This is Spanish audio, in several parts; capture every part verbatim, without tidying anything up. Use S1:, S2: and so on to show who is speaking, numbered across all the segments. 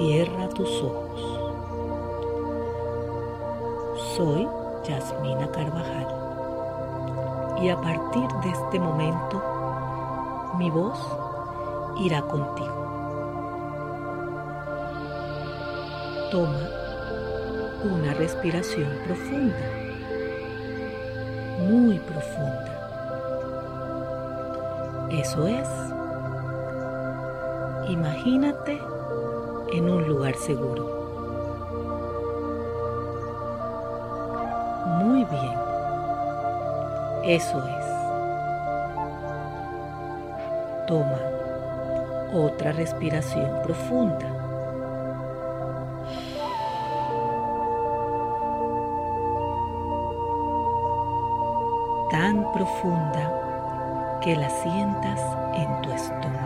S1: Cierra tus ojos. Soy Yasmina Carvajal y a partir de este momento mi voz irá contigo. Toma una respiración profunda, muy profunda. Eso es. Imagínate en un lugar seguro. Muy bien. Eso es. Toma otra respiración profunda. Tan profunda que la sientas en tu estómago.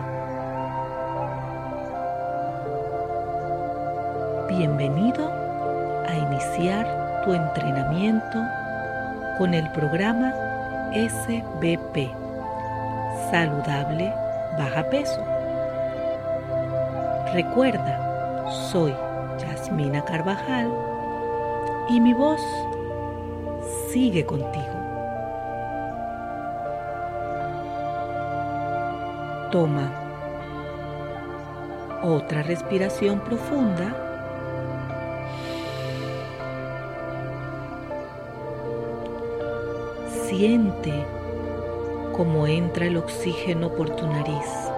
S1: Bienvenido a iniciar tu entrenamiento con el programa S B P, Saludable Baja Peso. Recuerda, soy Yasmina Carvajal y mi voz sigue contigo. Toma otra respiración profunda. Siente cómo entra el oxígeno por tu nariz,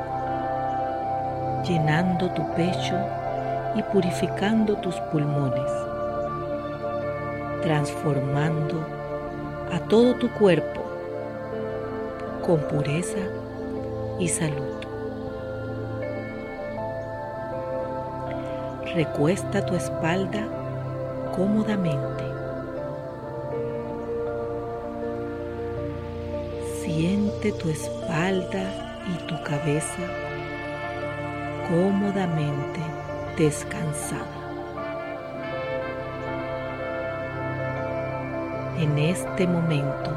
S1: llenando tu pecho y purificando tus pulmones, transformando a todo tu cuerpo con pureza y salud. Recuesta tu espalda cómodamente. Siente tu espalda y tu cabeza cómodamente descansada. En este momento,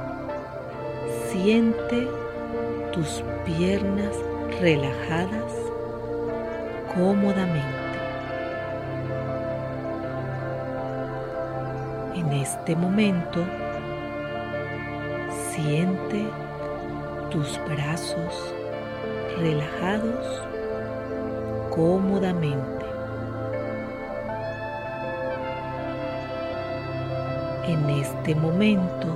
S1: siente tus piernas relajadas cómodamente. En este momento, siente tus brazos relajados cómodamente. En este momento,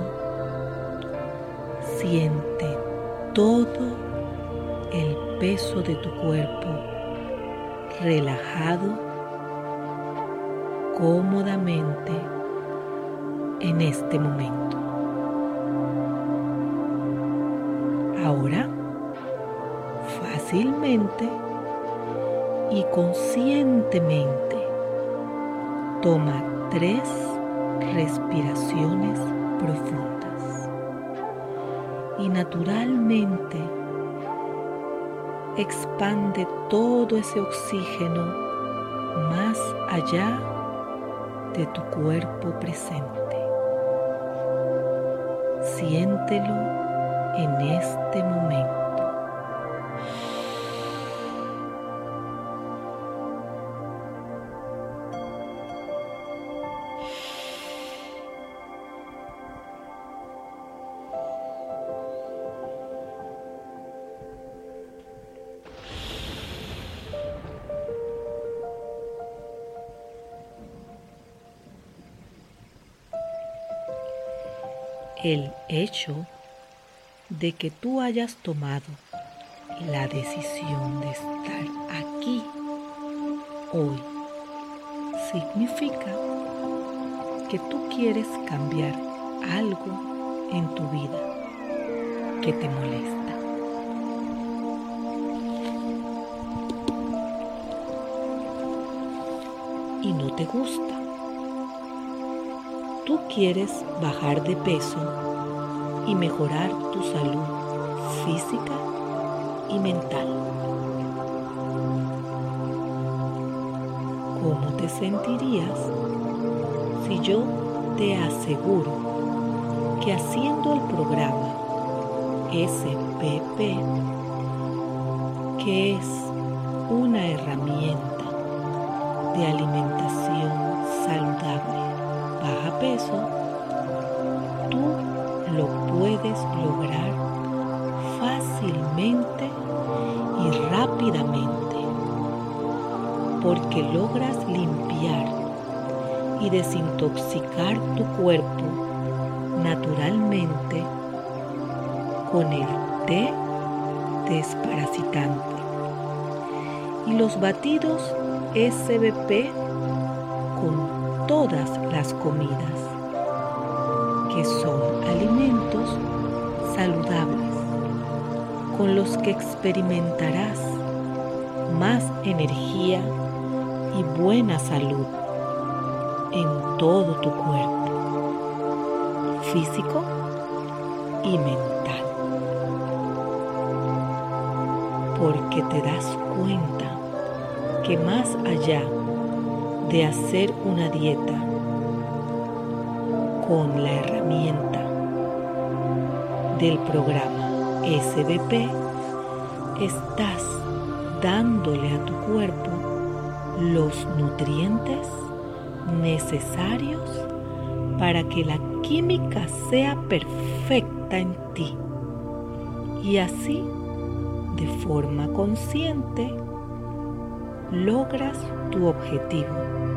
S1: siente todo el peso de tu cuerpo relajado cómodamente en este momento. Ahora, fácilmente y conscientemente, toma tres respiraciones profundas y naturalmente expande todo ese oxígeno más allá de tu cuerpo presente. Siéntelo en este momento. El hecho de que tú hayas tomado la decisión de estar aquí hoy significa que tú quieres cambiar algo en tu vida que te molesta. Y no te gusta. Tú quieres bajar de peso y mejorar tu salud física y mental. ¿Cómo te sentirías si yo te aseguro que haciendo el programa S B P, que es una herramienta de alimentación saludable baja peso, tú lo puedes lograr fácilmente y rápidamente, porque logras limpiar y desintoxicar tu cuerpo naturalmente con el té desparasitante y los batidos S B P con todas las comidas, que son alimentos saludables con los que experimentarás más energía y buena salud en todo tu cuerpo, físico y mental. Porque te das cuenta que más allá de hacer una dieta con la herramienta del programa S B P, estás dándole a tu cuerpo los nutrientes necesarios para que la química sea perfecta en ti y así, de forma consciente, logras tu objetivo,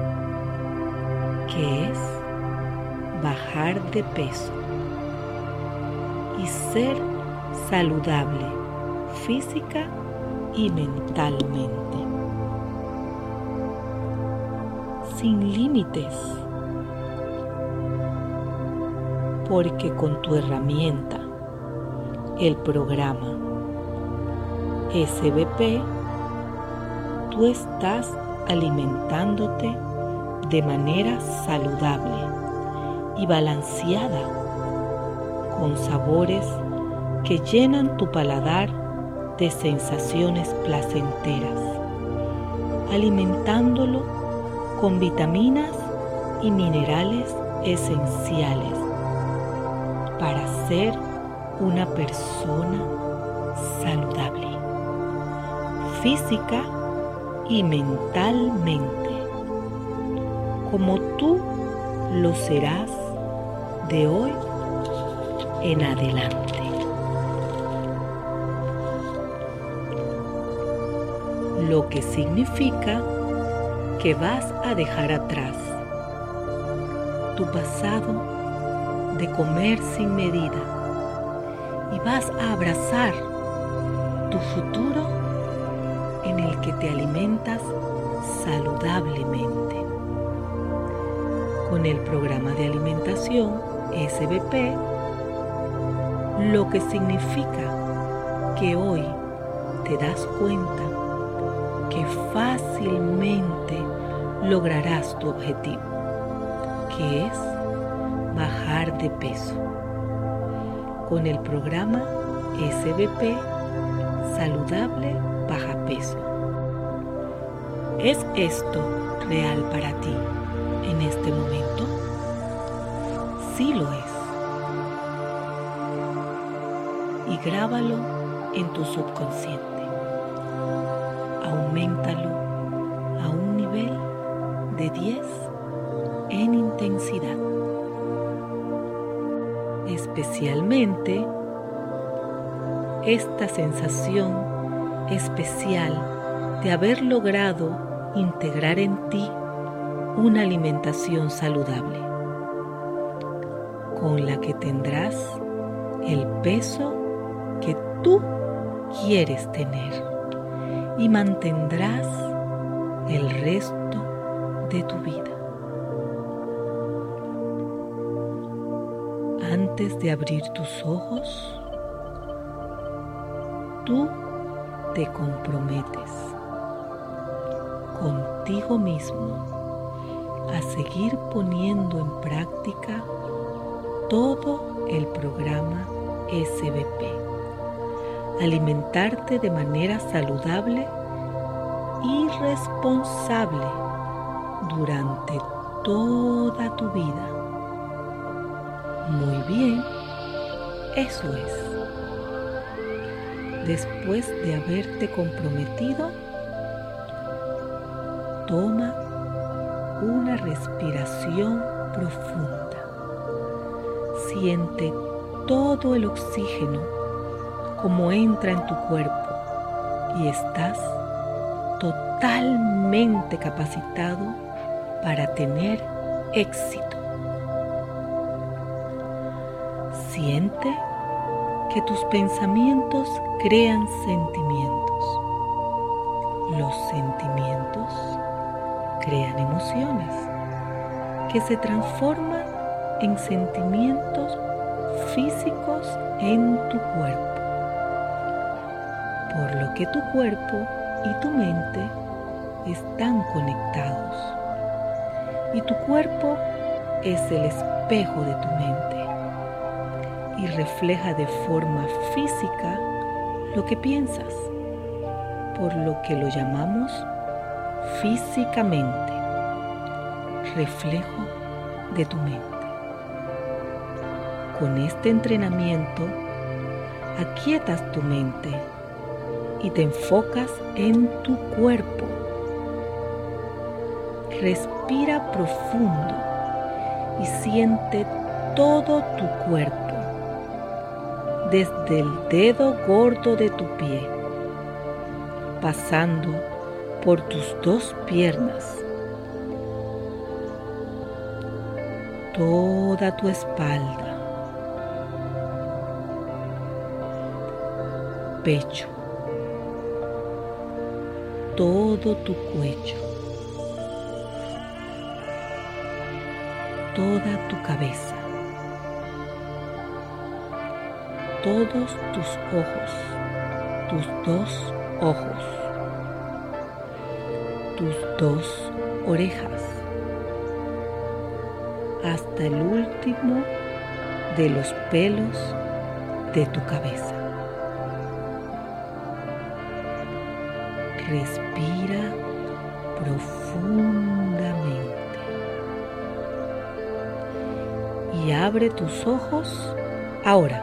S1: que es bajar de peso y ser saludable física y mentalmente, sin límites, porque con tu herramienta, el programa S B P, tú estás alimentándote de manera saludable y balanceada, con sabores que llenan tu paladar de sensaciones placenteras, alimentándolo con vitaminas y minerales esenciales para ser una persona saludable, física y mentalmente, como tú lo serás de hoy en adelante. Lo que significa que vas a dejar atrás tu pasado de comer sin medida y vas a abrazar tu futuro en el que te alimentas saludablemente. Con el programa de alimentación S B P, lo que significa que hoy te das cuenta que fácilmente lograrás tu objetivo, que es bajar de peso. Con el programa S B P Saludable Baja Peso. ¿Es esto real para ti en este momento? Sí lo es. Y grábalo en tu subconsciente. Auméntalo a un nivel de diez en intensidad. Especialmente esta sensación especial de haber logrado integrar en ti una alimentación saludable, con la que tendrás el peso que tú quieres tener y mantendrás el resto de tu vida. Antes de abrir tus ojos, tú te comprometes contigo mismo a seguir poniendo en práctica todo el programa S B P, alimentarte de manera saludable y responsable durante toda tu vida. Muy bien, eso es. Después de haberte comprometido, toma una respiración profunda. Siente todo el oxígeno como entra en tu cuerpo y estás totalmente capacitado para tener éxito. Siente que tus pensamientos crean sentimientos. Los sentimientos crean emociones que se transforman en sentimientos físicos en tu cuerpo, por lo que tu cuerpo y tu mente están conectados, y tu cuerpo es el espejo de tu mente y refleja de forma física lo que piensas, por lo que lo llamamos físicamente, reflejo de tu mente. Con este entrenamiento, aquietas tu mente y te enfocas en tu cuerpo. Respira profundo y siente todo tu cuerpo, desde el dedo gordo de tu pie, pasando por tus dos piernas, toda tu espalda, pecho, todo tu cuello, toda tu cabeza, todos tus ojos, tus dos ojos, tus dos orejas, hasta el último de los pelos de tu cabeza. Respira profundamente y abre tus ojos ahora.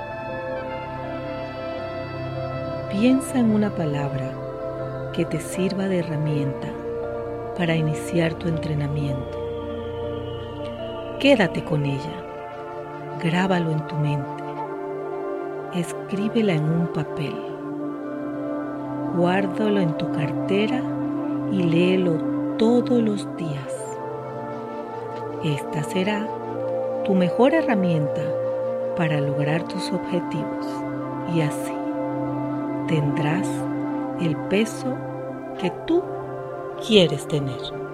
S1: Piensa en una palabra que te sirva de herramienta para iniciar tu entrenamiento. Quédate con ella, grábalo en tu mente, escríbela en un papel, guárdalo en tu cartera y léelo todos los días. Esta será tu mejor herramienta para lograr tus objetivos y así tendrás el peso que tú quieres tener.